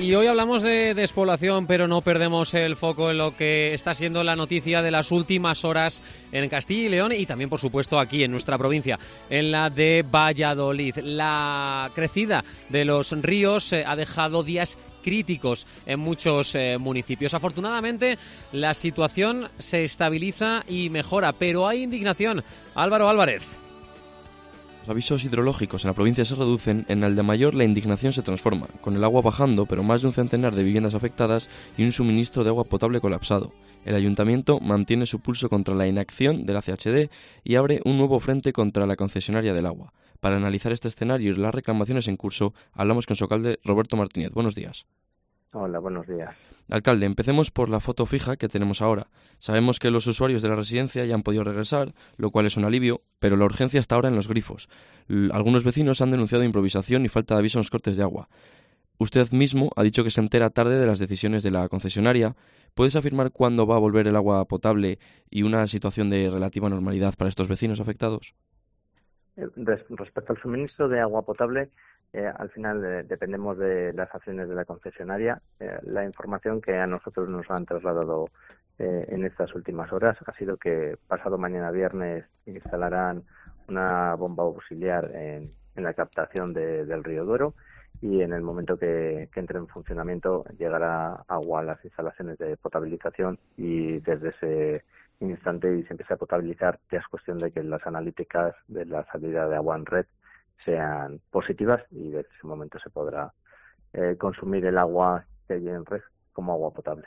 Y hoy hablamos de despoblación, pero no perdemos el foco en lo que está siendo la noticia de las últimas horas en Castilla y León y también, por supuesto, aquí en nuestra provincia, en la de Valladolid. La crecida de los ríos ha dejado días críticos en muchos municipios. Afortunadamente, la situación se estabiliza y mejora, pero hay indignación. Álvaro Álvarez. Los avisos hidrológicos en la provincia se reducen, en Aldemayor la indignación se transforma, con el agua bajando, pero más de un centenar de viviendas afectadas y un suministro de agua potable colapsado. El ayuntamiento mantiene su pulso contra la inacción de la CHD y abre un nuevo frente contra la concesionaria del agua. Para analizar este escenario y las reclamaciones en curso, hablamos con su alcalde Roberto Martínez. Buenos días. Hola, buenos días. Alcalde, empecemos por la foto fija que tenemos ahora. Sabemos que los usuarios de la residencia ya han podido regresar, lo cual es un alivio, pero la urgencia está ahora en los grifos. Algunos vecinos han denunciado improvisación y falta de aviso en los cortes de agua. Usted mismo ha dicho que se entera tarde de las decisiones de la concesionaria. ¿Puedes afirmar cuándo va a volver el agua potable y una situación de relativa normalidad para estos vecinos afectados? Respecto al suministro de agua potable, al final dependemos de las acciones de la concesionaria. La información que a nosotros nos han trasladado en estas últimas horas ha sido que pasado mañana viernes instalarán una bomba auxiliar en la captación del río Duero y en el momento que entre en funcionamiento llegará agua a las instalaciones de potabilización y desde ese instante y se empieza a potabilizar, ya es cuestión de que las analíticas de la salida de agua en red sean positivas y desde ese momento se podrá consumir el agua que hay en red como agua potable.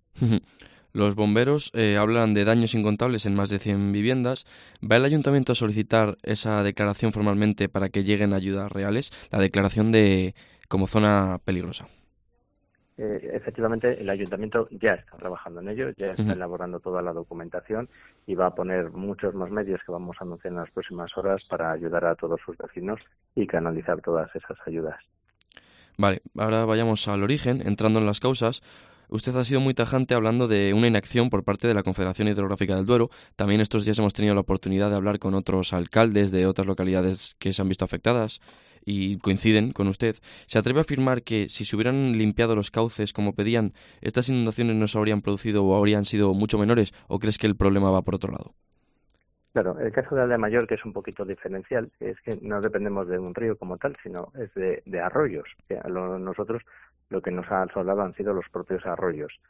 Los bomberos hablan de daños incontables en más de 100 viviendas. ¿Va el ayuntamiento a solicitar esa declaración formalmente para que lleguen ayudas reales? La declaración de como zona peligrosa. Efectivamente, el ayuntamiento ya está trabajando en ello, ya está elaborando toda la documentación y va a poner muchos más medios que vamos a anunciar en las próximas horas para ayudar a todos sus vecinos y canalizar todas esas ayudas. Vale, ahora vayamos al origen, entrando en las causas. Usted ha sido muy tajante hablando de una inacción por parte de la Confederación Hidrográfica del Duero. También estos días hemos tenido la oportunidad de hablar con otros alcaldes de otras localidades que se han visto afectadas y coinciden con usted. ¿Se atreve a afirmar que si se hubieran limpiado los cauces como pedían, estas inundaciones no se habrían producido o habrían sido mucho menores? ¿O crees que el problema va por otro lado? Claro, el caso de Aldemayor, que es un poquito diferencial, es que no dependemos de un río como tal, sino es de arroyos. Nosotros lo que nos ha asolado han sido los propios arroyos.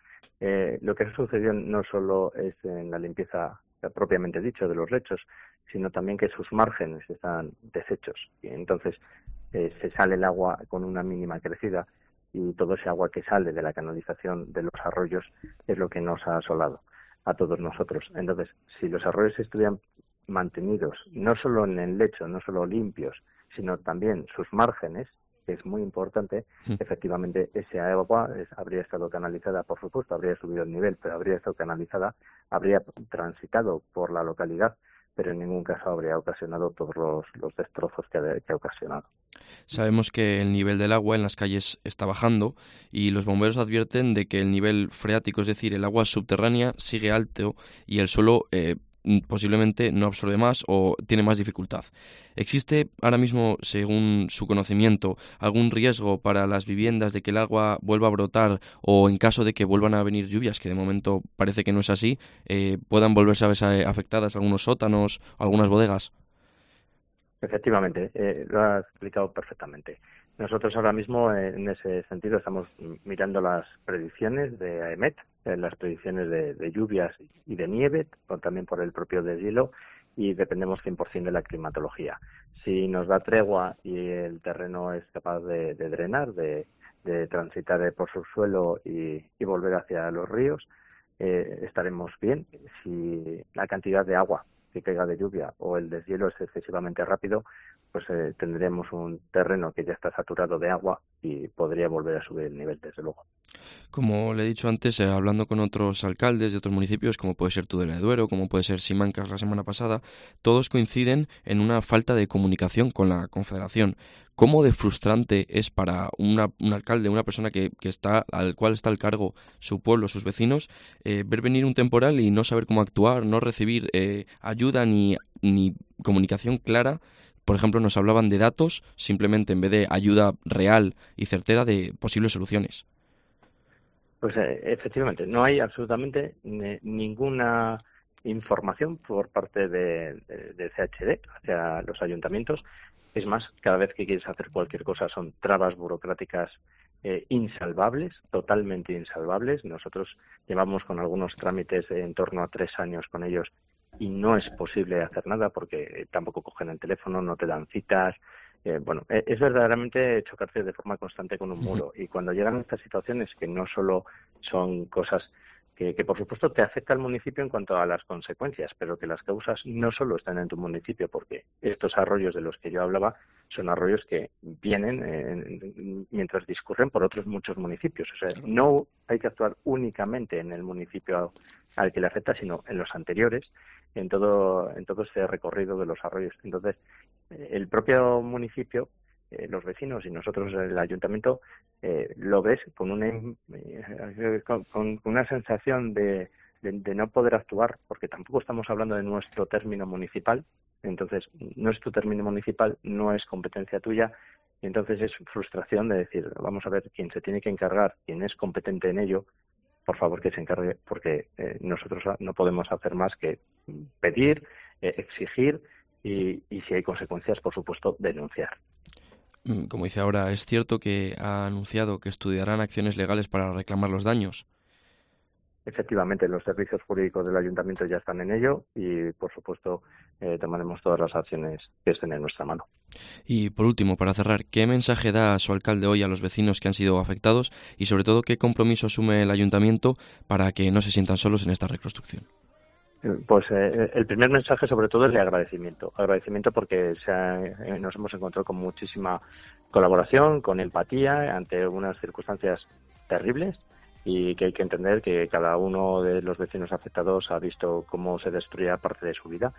Lo que sucedió no solo es en la limpieza propiamente dicho de los lechos, sino también que sus márgenes están deshechos. Y entonces se sale el agua con una mínima crecida y todo ese agua que sale de la canalización de los arroyos es lo que nos ha asolado a todos nosotros. Entonces, si los arroyos estuvieran mantenidos, no solo en el lecho, no solo limpios, sino también sus márgenes, que es muy importante, efectivamente ese agua habría estado canalizada, por supuesto, habría subido el nivel, pero habría estado canalizada, habría transitado por la localidad, pero en ningún caso habría ocasionado todos los destrozos que ha ocasionado. Sabemos que el nivel del agua en las calles está bajando y los bomberos advierten de que el nivel freático, es decir, el agua subterránea, sigue alto y el suelo posiblemente no absorbe más o tiene más dificultad. ¿Existe ahora mismo, según su conocimiento, algún riesgo para las viviendas de que el agua vuelva a brotar o en caso de que vuelvan a venir lluvias, que de momento parece que no es así, puedan volverse a ver afectadas algunos sótanos o algunas bodegas? Efectivamente, lo has explicado perfectamente. Nosotros ahora mismo, en ese sentido, estamos mirando las predicciones de AEMET, las predicciones de lluvias y de nieve, también por el propio deshielo, y dependemos 100% de la climatología. Si nos da tregua y el terreno es capaz de drenar, de transitar por subsuelo y volver hacia los ríos, estaremos bien. Si la cantidad de agua que caiga de lluvia o el deshielo es excesivamente rápido, pues tendremos un terreno que ya está saturado de agua y podría volver a subir el nivel, desde luego. Como le he dicho antes, hablando con otros alcaldes de otros municipios, como puede ser Tudela de Duero, como puede ser Simancas la semana pasada, todos coinciden en una falta de comunicación con la Confederación. ¿Cómo de frustrante es para un alcalde, una persona que está, al cual está al cargo su pueblo, sus vecinos, ver venir un temporal y no saber cómo actuar, no recibir ayuda ni comunicación clara por ejemplo, nos hablaban de datos, simplemente en vez de ayuda real y certera de posibles soluciones. Pues efectivamente, no hay absolutamente ninguna información por parte de CHD hacia los ayuntamientos. Es más, cada vez que quieres hacer cualquier cosa son trabas burocráticas insalvables, totalmente insalvables. Nosotros llevamos con algunos trámites en torno a 3 años con ellos y no es posible hacer nada porque tampoco cogen el teléfono, no te dan citas. Es verdaderamente chocarse de forma constante con un muro. Y cuando llegan estas situaciones, que no solo son cosas que por supuesto te afecta al municipio en cuanto a las consecuencias, pero que las causas no solo están en tu municipio, porque estos arroyos de los que yo hablaba son arroyos que vienen mientras discurren por otros muchos municipios. O sea, no hay que actuar únicamente en el municipio al que le afecta, sino en los anteriores, en todo este recorrido de los arroyos. Entonces, el propio municipio, los vecinos y nosotros, el ayuntamiento, lo ves con una sensación de no poder actuar, porque tampoco estamos hablando de nuestro término municipal. Entonces, no es tu término municipal, no es competencia tuya. Y entonces es frustración de decir, vamos a ver, quién se tiene que encargar, quién es competente en ello, por favor que se encargue, porque nosotros no podemos hacer más que pedir, exigir y si hay consecuencias, por supuesto, denunciar. Como dice ahora, es cierto que ha anunciado que estudiarán acciones legales para reclamar los daños. Efectivamente, los servicios jurídicos del ayuntamiento ya están en ello y, por supuesto, tomaremos todas las acciones que estén en nuestra mano. Y, por último, para cerrar, ¿qué mensaje da su alcalde hoy a los vecinos que han sido afectados y, sobre todo, qué compromiso asume el ayuntamiento para que no se sientan solos en esta reconstrucción? Pues el primer mensaje, sobre todo, es de agradecimiento. Agradecimiento porque nos hemos encontrado con muchísima colaboración, con empatía ante unas circunstancias terribles y que hay que entender que cada uno de los vecinos afectados ha visto cómo se destruía parte de su vida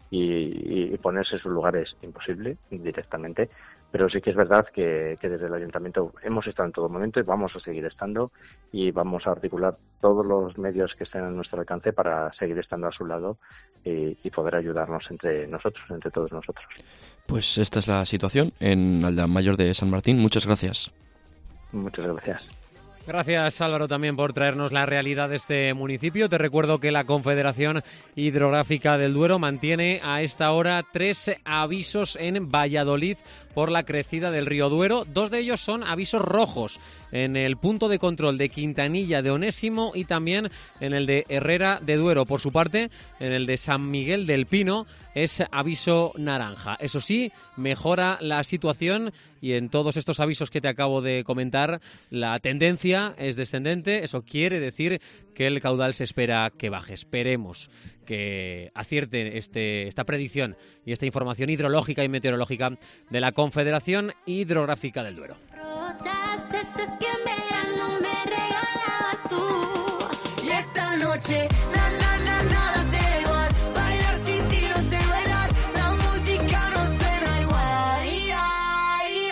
y ponerse en sus lugares imposible directamente, pero sí que es verdad que desde el ayuntamiento hemos estado en todo momento y vamos a seguir estando y vamos a articular todos los medios que estén a nuestro alcance para seguir estando a su lado y poder ayudarnos entre todos nosotros. Pues esta es la situación en Aldea Mayor de San Martín. Muchas gracias. Muchas gracias. Gracias, Álvaro, también por traernos la realidad de este municipio. Te recuerdo que la Confederación Hidrográfica del Duero mantiene a esta hora 3 avisos en Valladolid por la crecida del río Duero. 2 de ellos son avisos rojos en el punto de control de Quintanilla de Onésimo y también en el de Herrera de Duero. Por su parte, en el de San Miguel del Pino es aviso naranja. Eso sí, mejora la situación y en todos estos avisos que te acabo de comentar, la tendencia es descendente. Eso quiere decir que el caudal se espera que baje. Esperemos que acierte esta predicción y esta información hidrológica y meteorológica de la Confederación Hidrográfica del Duero. Rosas, de esas que en verano me regalabas tú. Y esta noche, nada será igual. Bailar sin ti no sé bailar. La música no suena igual. Ay,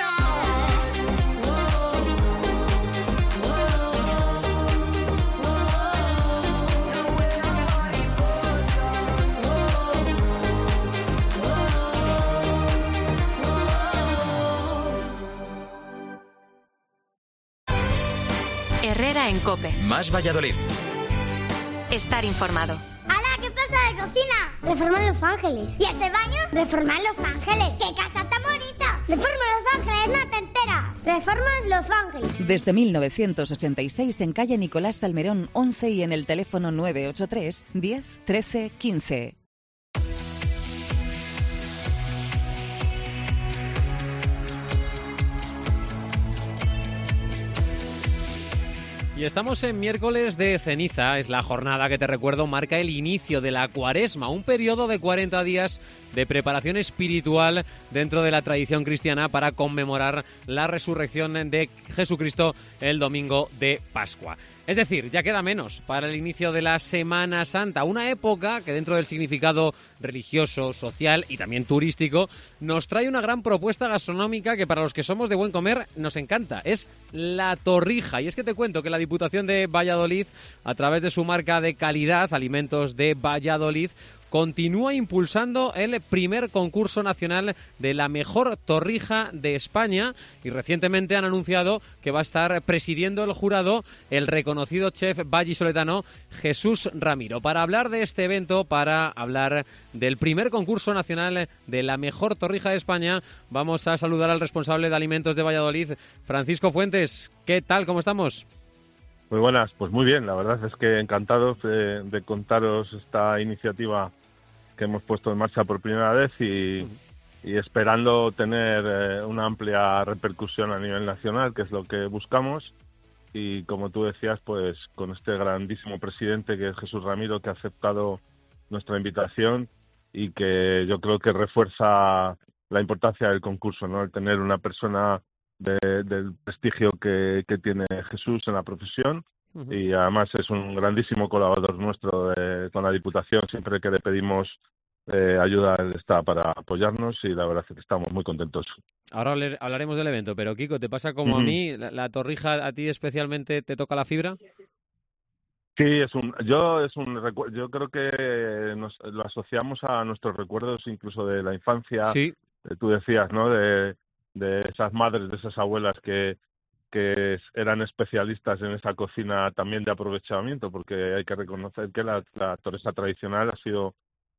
Herrera en COPE. Más Valladolid. Estar informado. ¡Hala! ¿Qué pasa de cocina? Reforma Los Ángeles. ¿Y este baño? Reforma Los Ángeles. ¡Qué casa tan bonita! Reforma Los Ángeles, no te enteras. Reformas Los Ángeles. Desde 1986 en calle Nicolás Salmerón 11 y en el teléfono 983 10 13 15. Y estamos en miércoles de ceniza, es la jornada que te recuerdo marca el inicio de la Cuaresma, un periodo de 40 días de preparación espiritual dentro de la tradición cristiana para conmemorar la resurrección de Jesucristo el domingo de Pascua. Es decir, ya queda menos para el inicio de la Semana Santa, una época que dentro del significado religioso, social y también turístico nos trae una gran propuesta gastronómica que para los que somos de buen comer nos encanta, es la torrija. Y es que te cuento que la Diputación de Valladolid, a través de su marca de calidad, Alimentos de Valladolid, continúa impulsando el primer concurso nacional de la mejor torrija de España y recientemente han anunciado que va a estar presidiendo el jurado el reconocido chef vallisoletano Jesús Ramiro. Para hablar de este evento, para hablar del primer concurso nacional de la mejor torrija de España, vamos a saludar al responsable de alimentos de Valladolid, Francisco Fuentes. ¿Qué tal? ¿Cómo estamos? Muy buenas, pues muy bien, la verdad es que encantados de contaros esta iniciativa que hemos puesto en marcha por primera vez y esperando tener una amplia repercusión a nivel nacional, que es lo que buscamos. Y como tú decías, pues con este grandísimo presidente que es Jesús Ramiro, que ha aceptado nuestra invitación y que yo creo que refuerza la importancia del concurso, ¿no? El tener una persona del prestigio que tiene Jesús en la profesión y además es un grandísimo colaborador nuestro con la Diputación. Siempre que le pedimos ayuda, él está para apoyarnos y la verdad es que estamos muy contentos. Ahora hablaremos del evento, pero Kiko, ¿te pasa como a mí? ¿La torrija a ti especialmente te toca la fibra? Sí, yo creo que lo asociamos a nuestros recuerdos incluso de la infancia. Sí. Tú decías, ¿no? De esas madres, de esas abuelas que eran especialistas en esa cocina también de aprovechamiento, porque hay que reconocer que la torrija tradicional ha sido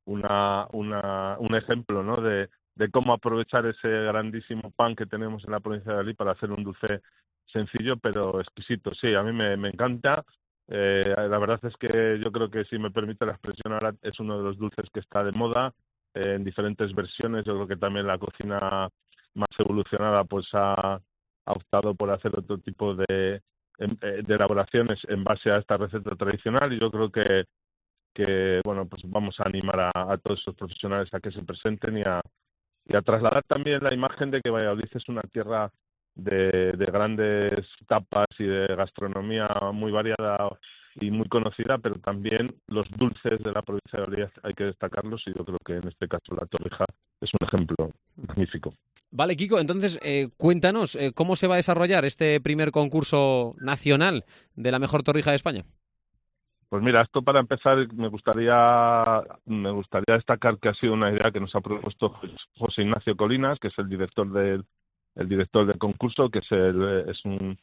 un ejemplo, ¿no? De cómo aprovechar ese grandísimo pan que tenemos en la provincia de Valladolid para hacer un dulce sencillo pero exquisito. Sí, a mí me encanta. La verdad es que yo creo que, si me permite la expresión, ahora es uno de los dulces que está de moda en diferentes versiones. Yo creo que también la cocina más evolucionada pues ha optado por hacer otro tipo de elaboraciones en base a esta receta tradicional, y yo creo que bueno, pues vamos a animar a todos esos profesionales a que se presenten y a trasladar también la imagen de que Valladolid es una tierra de grandes tapas y de gastronomía muy variada y muy conocida, pero también los dulces de la provincia de Valladolid hay que destacarlos, y yo creo que en este caso la torrija es un ejemplo magnífico. Vale, Kiko, entonces cuéntanos cómo se va a desarrollar este primer concurso nacional de la mejor torrija de España. Pues mira, esto para empezar me gustaría destacar que ha sido una idea que nos ha propuesto José Ignacio Colinas, que es el director del concurso, que es un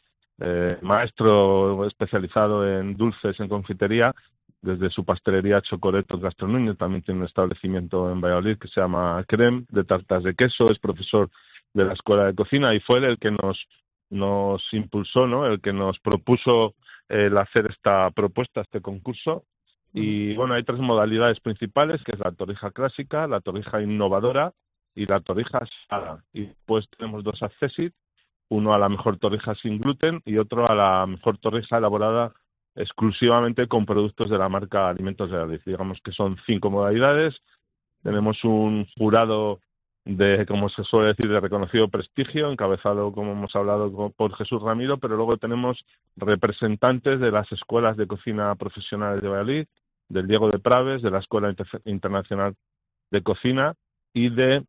maestro especializado en dulces, en confitería. Desde su pastelería Chocoretos Gastronomía también tiene un establecimiento en Valladolid que se llama Creme, de tartas de queso. Es profesor de la Escuela de Cocina y fue él el que nos impulsó, ¿no? El que nos propuso el hacer esta propuesta, este concurso. Y bueno, hay tres modalidades principales, que es la torrija clásica, la torrija innovadora y la torrija salada. Y pues tenemos dos accessit, uno a la mejor torrija sin gluten y otro a la mejor torrija elaborada exclusivamente con productos de la marca Alimentos de Valladolid. Digamos que son 5 modalidades. Tenemos un jurado como se suele decir, de reconocido prestigio, encabezado, como hemos hablado, por Jesús Ramiro, pero luego tenemos representantes de las escuelas de cocina profesionales de Valladolid, del Diego de Praves, de la Escuela Internacional de Cocina y de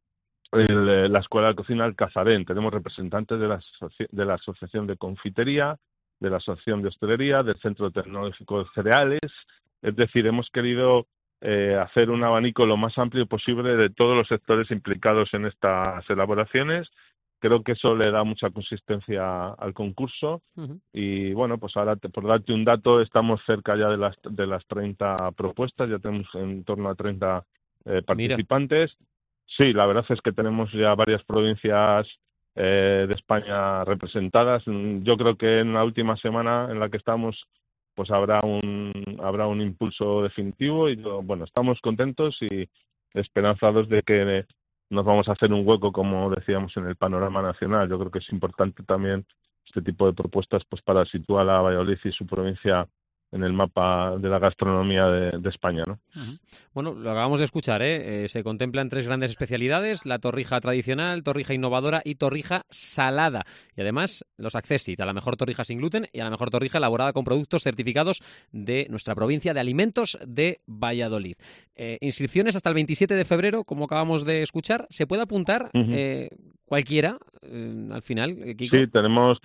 la Escuela de Cocina Alcazarén. Tenemos representantes de la Asociación de Confitería, de la Asociación de Hostelería, del Centro Tecnológico de Cereales. Es decir, hemos querido hacer un abanico lo más amplio posible de todos los sectores implicados en estas elaboraciones. Creo que eso le da mucha consistencia al concurso. Y bueno, pues ahora, por darte un dato, estamos cerca ya de las 30 propuestas, ya tenemos en torno a 30 participantes. Mira. Sí, la verdad es que tenemos ya varias provincias de España representadas. Yo creo que en la última semana en la que estamos, pues habrá un impulso definitivo, y bueno, estamos contentos y esperanzados de que nos vamos a hacer un hueco, como decíamos, en el panorama nacional. Yo creo que es importante también este tipo de propuestas pues para situar a Valladolid y su provincia en el mapa de la gastronomía de España, ¿no? Bueno, lo acabamos de escuchar, se contemplan 3 grandes especialidades: la torrija tradicional, torrija innovadora y torrija salada. Y además los accessit a la mejor torrija sin gluten y a la mejor torrija elaborada con productos certificados de nuestra provincia de Alimentos de Valladolid. Inscripciones hasta el 27 de febrero, como acabamos de escuchar. ¿Se puede apuntar cualquiera al final, Kiko? Sí, tenemos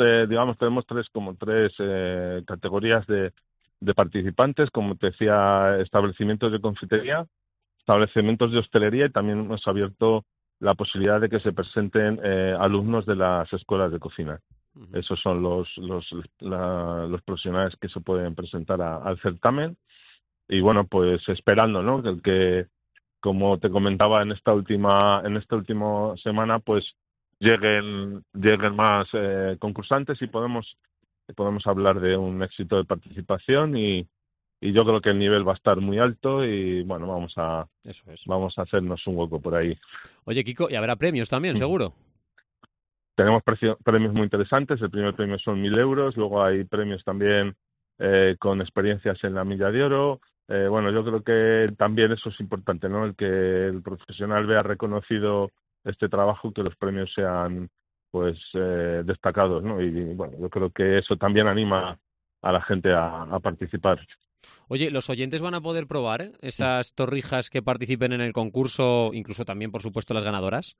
tres categorías de participantes, como te decía, establecimientos de confitería, establecimientos de hostelería, y también hemos abierto la posibilidad de que se presenten alumnos de las escuelas de cocina. Esos son los profesionales que se pueden presentar al certamen. Y bueno, pues esperando, ¿no?, que como te comentaba en esta última semana, pues lleguen más concursantes y podemos hablar de un éxito de participación, y yo creo que el nivel va a estar muy alto, y bueno, vamos a hacernos un hueco por ahí. Oye, Kiko, y habrá premios también, seguro. Tenemos premios muy interesantes. El primer premio son 1.000 euros, luego hay premios también con experiencias en la Milla de Oro. Bueno, yo creo que también eso es importante, ¿no?, el que el profesional vea reconocido este trabajo, que los premios sean pues destacados, ¿no? Y bueno, yo creo que eso también anima a la gente a participar. Oye, ¿los oyentes van a poder probar esas torrijas que participen en el concurso, incluso también, por supuesto, las ganadoras?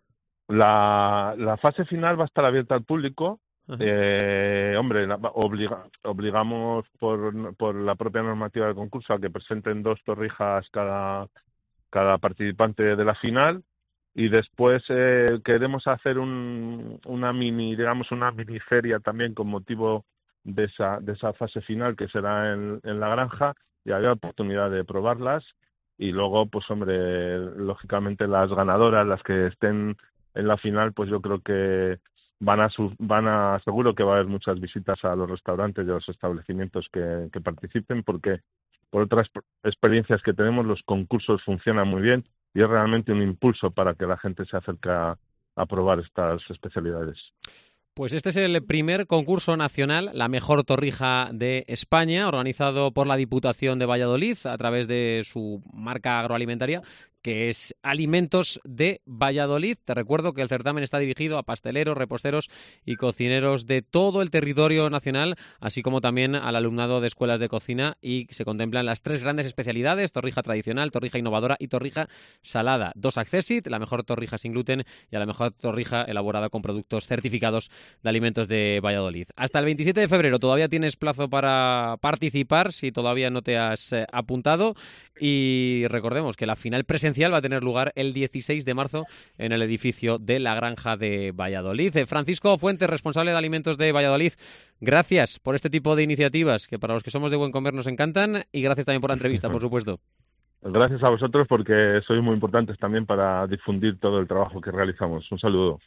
La fase final va a estar abierta al público. Hombre, obligamos por la propia normativa del concurso a que presenten 2 torrijas cada participante de la final, y después queremos hacer una mini feria también con motivo de esa fase final, que será en la granja, y haya oportunidad de probarlas. Y luego, pues hombre, lógicamente las ganadoras, las que estén en la final, pues yo creo que seguro que va a haber muchas visitas a los restaurantes y a los establecimientos que participen, porque por otras experiencias que tenemos, los concursos funcionan muy bien y es realmente un impulso para que la gente se acerque a probar estas especialidades. Pues este es el primer concurso nacional, la mejor torrija de España, organizado por la Diputación de Valladolid a través de su marca agroalimentaria, que es Alimentos de Valladolid. Te recuerdo que el certamen está dirigido a pasteleros, reposteros y cocineros de todo el territorio nacional, así como también al alumnado de escuelas de cocina, y se contemplan las 3 grandes especialidades: torrija tradicional, torrija innovadora y torrija salada. 2 Accessit, la mejor torrija sin gluten, y a la mejor torrija elaborada con productos certificados de Alimentos de Valladolid. Hasta el 27 de febrero todavía tienes plazo para participar, si todavía no te has apuntado, y recordemos que la final presencial va a tener lugar el 16 de marzo en el edificio de la Granja de Valladolid. Francisco Fuentes, responsable de Alimentos de Valladolid, gracias por este tipo de iniciativas que para los que somos de buen comer nos encantan, y gracias también por la entrevista, por supuesto. Gracias a vosotros, porque sois muy importantes también para difundir todo el trabajo que realizamos. Un saludo.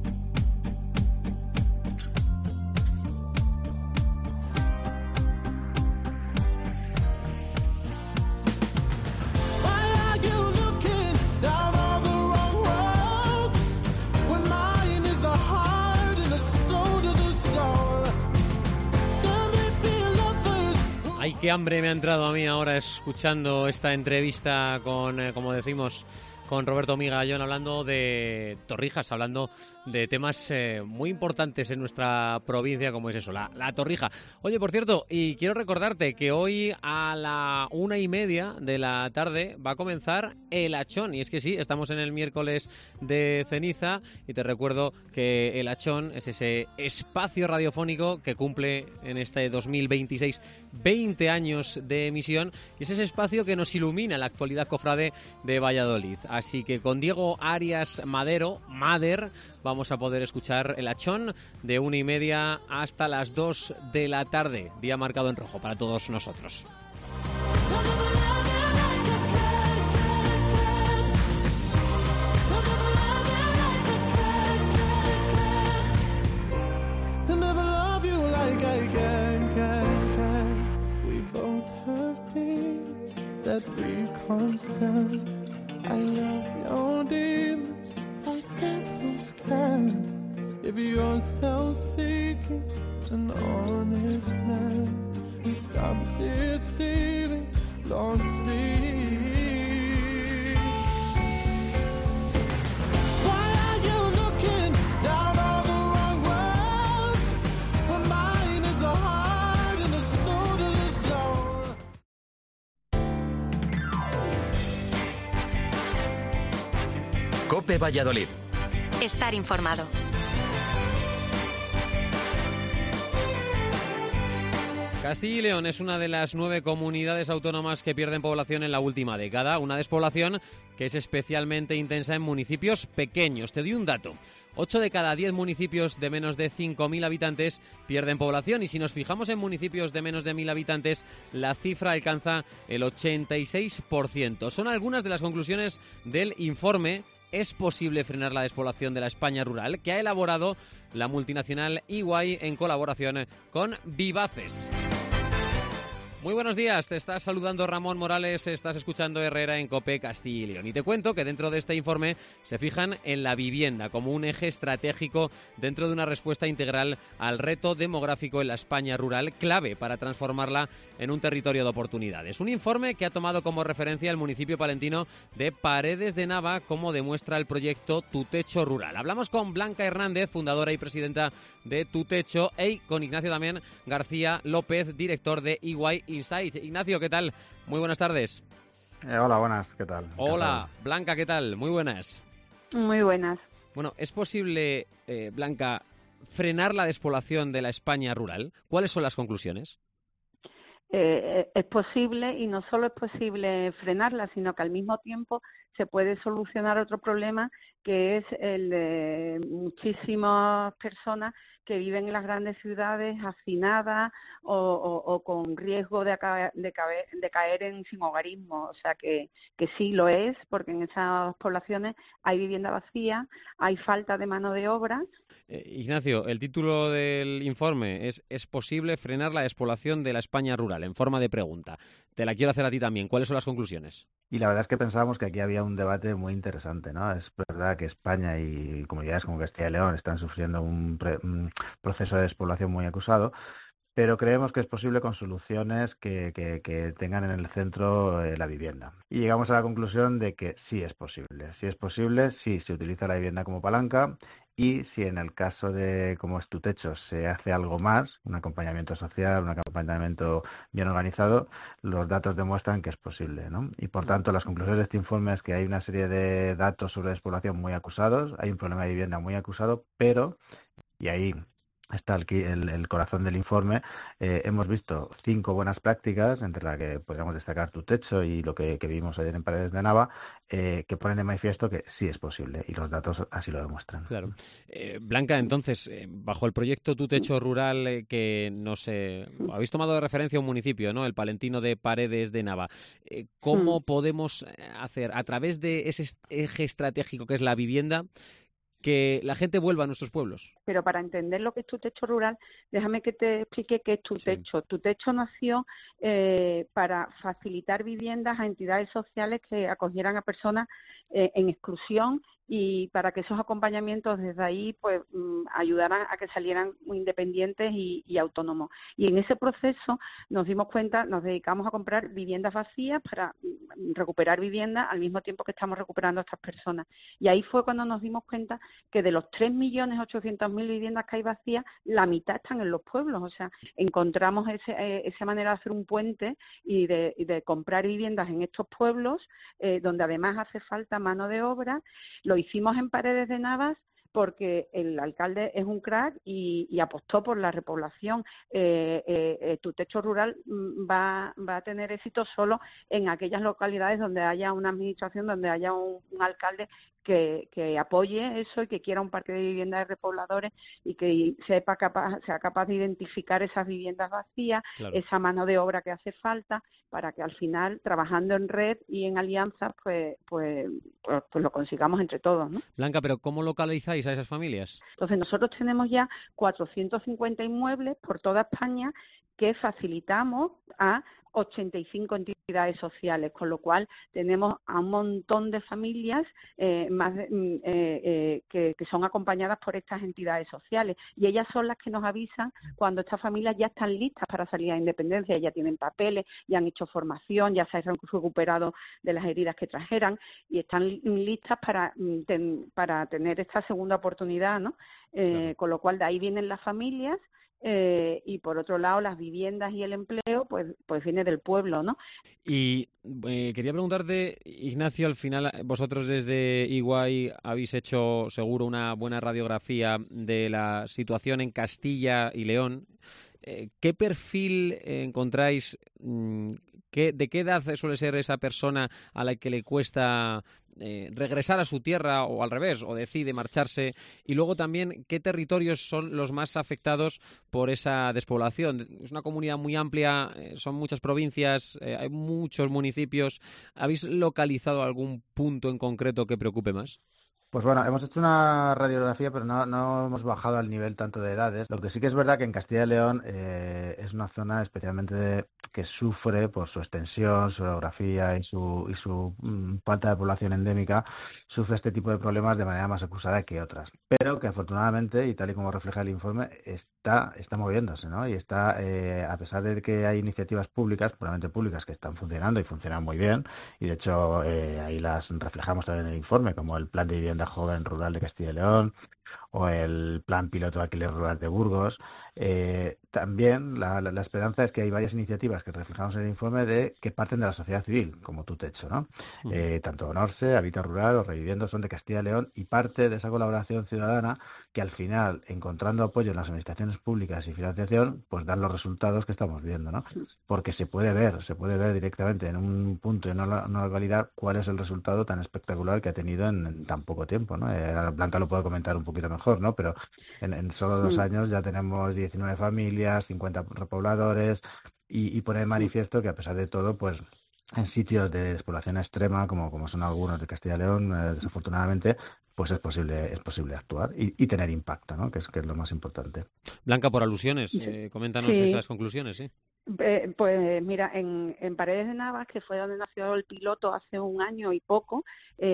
Ay, qué hambre me ha entrado a mí ahora escuchando esta entrevista con, como decimos, con Roberto Migallón, hablando de torrijas, hablando de temas muy importantes en nuestra provincia, como es eso, la torrija. Oye, por cierto, y quiero recordarte que hoy a la 1:30 de la tarde va a comenzar El Hachón, y es que sí, estamos en el miércoles de ceniza, y te recuerdo que El Hachón es ese espacio radiofónico que cumple en este 2026 20 años de emisión, y es ese espacio que nos ilumina la actualidad cofrade de Valladolid. Así que con Diego Arias Madero, Mader, vamos a poder escuchar El Hachón de 1:30 hasta las 2 de la tarde. Día marcado en rojo para todos nosotros. I love your demons like devils can. If you're self-seeking, an honest man, you stop deceiving, Lord, please. Why are you looking down all the wrong roads? When mine is the heart and the soul to the soul. COPE Valladolid. Estar informado. Castilla y León es una de las 9 comunidades autónomas que pierden población en la última década, una despoblación que es especialmente intensa en municipios pequeños. Te doy un dato. 8 de cada 10 municipios de menos de 5.000 habitantes pierden población y si nos fijamos en municipios de menos de 1.000 habitantes, la cifra alcanza el 86%. Son algunas de las conclusiones del informe ¿Es posible frenar la despoblación de la España rural?, que ha elaborado la multinacional EY en colaboración con Vivaces. Muy buenos días, te está saludando Ramón Morales, estás escuchando Herrera en COPE Castilla y León. Y te cuento que dentro de este informe se fijan en la vivienda como un eje estratégico dentro de una respuesta integral al reto demográfico en la España rural, clave para transformarla en un territorio de oportunidades. Un informe que ha tomado como referencia el municipio palentino de Paredes de Nava, como demuestra el proyecto Tu Techo Rural. Hablamos con Blanca Hernández, fundadora y presidenta de Tu Techo, y con Ignacio Damián García López, director de EY Insight. Ignacio, ¿qué tal? Muy buenas tardes. Hola, buenas, ¿qué tal? Hola, Blanca, ¿qué tal? Muy buenas. Muy buenas. Bueno, ¿es posible, Blanca, frenar la despoblación de la España rural? ¿Cuáles son las conclusiones? Es posible, y no solo es posible frenarla, sino que al mismo tiempo se puede solucionar otro problema, que es el de muchísimas personas que viven en las grandes ciudades hacinadas o con riesgo de caer en sinhogarismo. O sea que sí lo es, porque en esas poblaciones hay vivienda vacía, hay falta de mano de obra. Ignacio, el título del informe ¿Es posible frenar la despoblación de la España rural?, en forma de pregunta. Te la quiero hacer a ti también. ¿Cuáles son las conclusiones? Y la verdad es que pensábamos que aquí había un debate muy interesante, ¿no? Es verdad que España y comunidades como Castilla y León están sufriendo un proceso de despoblación muy acusado, pero creemos que es posible con soluciones que tengan en el centro la vivienda. Y llegamos a la conclusión de que sí es posible. Sí es posible si se utiliza la vivienda como palanca y si en el caso de, como es Tu Techo, se hace algo más, un acompañamiento social, un acompañamiento bien organizado, los datos demuestran que es posible, ¿no? Y por tanto, las conclusiones de este informe es que hay una serie de datos sobre despoblación muy acusados, hay un problema de vivienda muy acusado, pero, y ahí está el corazón del informe, hemos visto 5 buenas prácticas, entre las que podríamos destacar Tu Techo y lo que vimos ayer en Paredes de Nava, que ponen de manifiesto que sí es posible, y los datos así lo demuestran. Claro. Blanca, entonces, bajo el proyecto Tu Techo Rural, que habéis tomado de referencia un municipio, ¿no?, el palentino de Paredes de Nava, ¿cómo podemos hacer, a través de ese eje estratégico que es la vivienda, que la gente vuelva a nuestros pueblos? Pero para entender lo que es Tu Techo Rural, déjame que te explique qué es Tu Techo. Tu Techo nació para facilitar viviendas a entidades sociales que acogieran a personas en exclusión, y para que esos acompañamientos desde ahí pues ayudaran a que salieran independientes y autónomos. Y en ese proceso nos dimos cuenta, nos dedicamos a comprar viviendas vacías para recuperar viviendas al mismo tiempo que estamos recuperando a estas personas. Y ahí fue cuando nos dimos cuenta que de los 3.800.000 viviendas que hay vacías, la mitad están en los pueblos. O sea, encontramos esa manera de hacer un puente y de comprar viviendas en estos pueblos, donde además hace falta mano de obra. Lo hicimos en Paredes de Navas porque el alcalde es un crack y apostó por la repoblación. Tu Techo Rural va a tener éxito solo en aquellas localidades donde haya una administración, donde haya un alcalde que apoye eso y que quiera un parque de viviendas de repobladores y que sea capaz de identificar esas viviendas vacías, claro, esa mano de obra que hace falta, para que al final, trabajando en red y en alianzas, pues lo consigamos entre todos, ¿no? Blanca, pero ¿cómo localizáis a esas familias? Entonces nosotros tenemos ya 450 inmuebles por toda España que facilitamos a 85 entidades sociales, con lo cual tenemos a un montón de familias que son acompañadas por estas entidades sociales, y ellas son las que nos avisan cuando estas familias ya están listas para salir a independencia, ya tienen papeles, ya han hecho formación, ya se han recuperado de las heridas que trajeran y están listas para tener esta segunda oportunidad, ¿no? Claro. Con lo cual de ahí vienen las familias. Y por otro lado las viviendas y el empleo pues viene del pueblo, ¿no? Y quería preguntarte, Ignacio, al final vosotros desde EY habéis hecho seguro una buena radiografía de la situación en Castilla y León, ¿qué perfil encontráis? ¿De qué edad suele ser esa persona a la que le cuesta regresar a su tierra o al revés, o decide marcharse? Y luego también, ¿qué territorios son los más afectados por esa despoblación? Es una comunidad muy amplia, son muchas provincias, hay muchos municipios. ¿Habéis localizado algún punto en concreto que preocupe más? Pues bueno, hemos hecho una radiografía, pero no hemos bajado al nivel tanto de edades. Lo que sí que es verdad que en Castilla y León es una zona especialmente que sufre por su extensión, su geografía y su falta de población endémica, sufre este tipo de problemas de manera más acusada que otras. Pero que afortunadamente, y tal y como refleja el informe, está moviéndose, ¿no? Y está, a pesar de que hay iniciativas públicas, puramente públicas, que están funcionando y funcionan muy bien, y de hecho ahí las reflejamos también en el informe, como el Plan de Vivienda Joven Rural de Castilla y León o el Plan Piloto de Alquiler Rural de Burgos. También la esperanza es que hay varias iniciativas que reflejamos en el informe que parten de la sociedad civil, como Tu Techo, ¿no? Tanto Onorse, Hábitat Rural o Reviviendo son de Castilla y León, y parte de esa colaboración ciudadana que al final, encontrando apoyo en las administraciones públicas y financiación, pues dan los resultados que estamos viendo, ¿no? Porque se puede ver directamente en un punto de una localidad cuál es el resultado tan espectacular que ha tenido en tan poco tiempo, ¿no? Blanca lo puede comentar un poquito mejor, ¿no? Pero en solo 2 años ya tenemos 19 familias, 50 repobladores, y pone de manifiesto que a pesar de todo, pues en sitios de despoblación extrema, como son algunos de Castilla y León, desafortunadamente, pues es posible actuar y tener impacto, ¿no? Que es lo más importante. Blanca, por alusiones, coméntanos esas conclusiones, ¿sí? Pues mira, en Paredes de Navas, que fue donde nació el piloto hace 1 año y poco,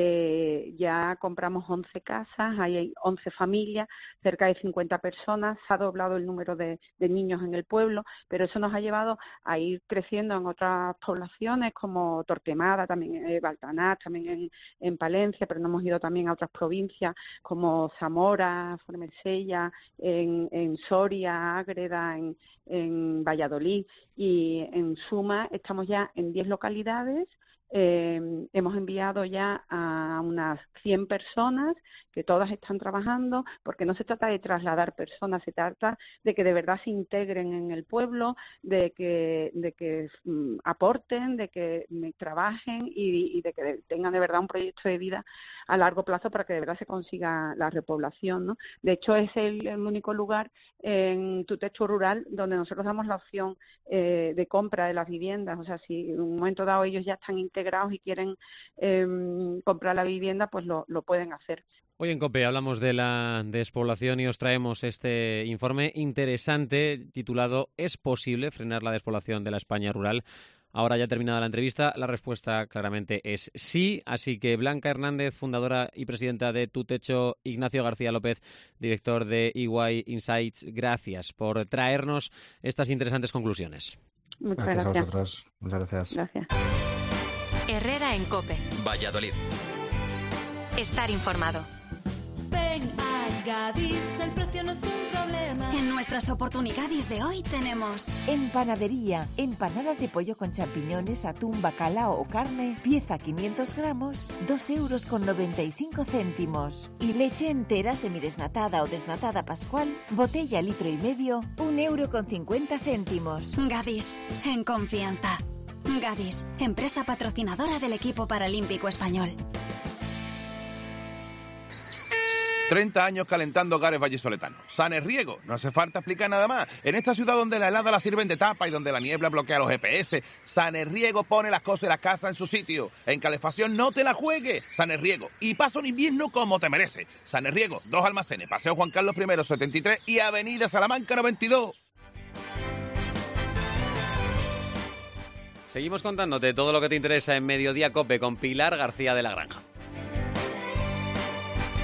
ya compramos 11 casas, hay 11 familias, cerca de 50 personas, se ha doblado el número de niños en el pueblo, pero eso nos ha llevado a ir creciendo en otras poblaciones como Torquemada, también Baltanás, también en Palencia, pero nos hemos ido también a otras provincias como Zamora, Formesella, en Soria, Ágreda, en Valladolid, y en suma estamos ya en 10 localidades. Hemos enviado ya a unas 100 personas que todas están trabajando, porque no se trata de trasladar personas, se trata de que de verdad se integren en el pueblo, de que aporten, de que trabajen y de que tengan de verdad un proyecto de vida a largo plazo para que de verdad se consiga la repoblación, ¿no? De hecho, es el único lugar en Tu Techo Rural donde nosotros damos la opción de compra de las viviendas. O sea, si en un momento dado ellos ya están integrados y quieren comprar la vivienda, pues lo pueden hacer. Hoy en COPE hablamos de la despoblación y os traemos este informe interesante titulado ¿Es posible frenar la despoblación de la España rural? Ahora ya terminada la entrevista, la respuesta claramente es sí, así que Blanca Hernández, fundadora y presidenta de Tu Techo, Ignacio García López, director de EY Insights, gracias por traernos estas interesantes conclusiones. Muchas gracias. A vosotros. Muchas gracias. Gracias. Herrera en COPE. Valladolid. Estar informado. Ven a Gadis, el precio no es un problema. En nuestras oportunidades de hoy tenemos en panadería, empanada de pollo con champiñones, atún, bacalao o carne, pieza 500 gramos, 2,95 €. Y leche entera semidesnatada o desnatada Pascual, botella 1,5 litros, 1,50 €. Gadis, en confianza. Gadis, empresa patrocinadora del equipo paralímpico español. 30 años calentando hogares vallisoletanos. Sanerriego, no hace falta explicar nada más. En esta ciudad donde la helada la sirven de tapa y donde la niebla bloquea los GPS, Sanerriego pone las cosas de la casa en su sitio. En calefacción no te la juegues. Sanerriego. Y pasa un invierno como te merece. Sanerriego, 2 almacenes, Paseo Juan Carlos I, 73 y Avenida Salamanca, 92. Seguimos contándote todo lo que te interesa en Mediodía COPE con Pilar García de la Granja.